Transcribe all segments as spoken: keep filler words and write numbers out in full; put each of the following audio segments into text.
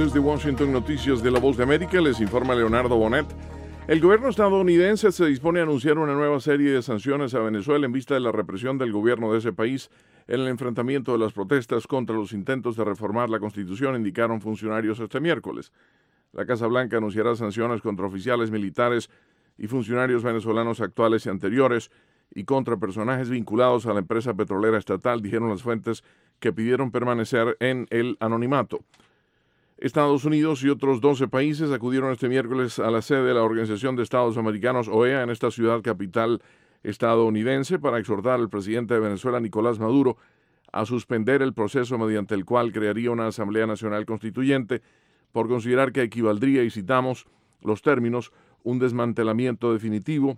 Desde Washington, noticias de La Voz de América, les informa Leonardo Bonet. El gobierno estadounidense se dispone a anunciar una nueva serie de sanciones a Venezuela en vista de la represión del gobierno de ese país en el enfrentamiento de las protestas contra los intentos de reformar la Constitución, indicaron funcionarios este miércoles. La Casa Blanca anunciará sanciones contra oficiales militares y funcionarios venezolanos actuales y anteriores y contra personajes vinculados a la empresa petrolera estatal, dijeron las fuentes que pidieron permanecer en el anonimato. Estados Unidos y otros doce países acudieron este miércoles a la sede de la Organización de Estados Americanos, O E A, en esta ciudad capital estadounidense para exhortar al presidente de Venezuela, Nicolás Maduro, a suspender el proceso mediante el cual crearía una Asamblea Nacional Constituyente por considerar que equivaldría, y citamos los términos, un desmantelamiento definitivo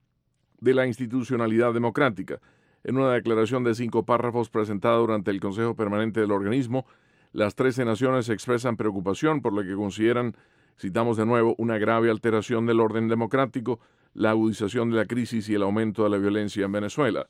de la institucionalidad democrática. En una declaración de cinco párrafos presentada durante el Consejo Permanente del organismo, las trece naciones expresan preocupación por lo que consideran, citamos de nuevo, una grave alteración del orden democrático, la agudización de la crisis y el aumento de la violencia en Venezuela.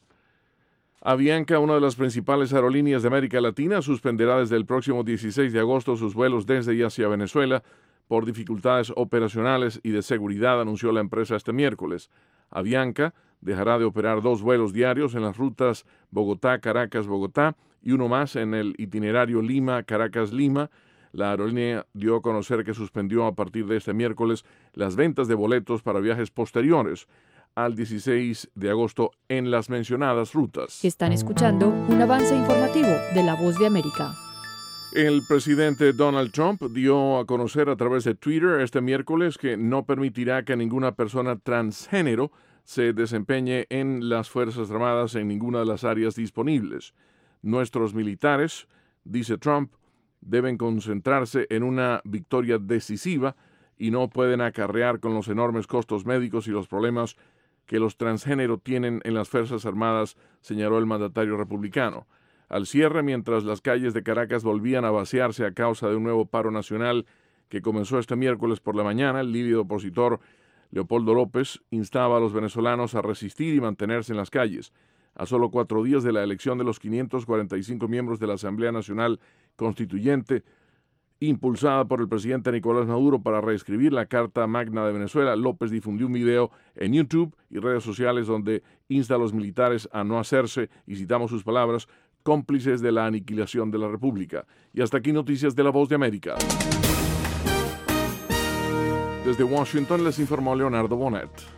Avianca, una de las principales aerolíneas de América Latina, suspenderá desde el próximo dieciséis de agosto sus vuelos desde y hacia Venezuela por dificultades operacionales y de seguridad, anunció la empresa este miércoles. Avianca dejará de operar dos vuelos diarios en las rutas Bogotá-Caracas-Bogotá y uno más en el itinerario Lima-Caracas-Lima. La aerolínea dio a conocer que suspendió a partir de este miércoles las ventas de boletos para viajes posteriores al dieciséis de agosto en las mencionadas rutas. Están escuchando un avance informativo de La Voz de América. El presidente Donald Trump dio a conocer a través de Twitter este miércoles que no permitirá que ninguna persona transgénero se desempeñe en las Fuerzas Armadas en ninguna de las áreas disponibles. Nuestros militares, dice Trump, deben concentrarse en una victoria decisiva y no pueden acarrear con los enormes costos médicos y los problemas que los transgénero tienen en las Fuerzas Armadas, señaló el mandatario republicano. Al cierre, mientras las calles de Caracas volvían a vaciarse a causa de un nuevo paro nacional que comenzó este miércoles por la mañana, el líder opositor Leopoldo López instaba a los venezolanos a resistir y mantenerse en las calles. A solo cuatro días de la elección de los quinientos cuarenta y cinco miembros de la Asamblea Nacional Constituyente, impulsada por el presidente Nicolás Maduro para reescribir la Carta Magna de Venezuela, López difundió un video en YouTube y redes sociales donde insta a los militares a no hacerse, y citamos sus palabras, cómplices de la aniquilación de la República. Y hasta aquí noticias de La Voz de América. Desde Washington les informó Leonardo Bonet.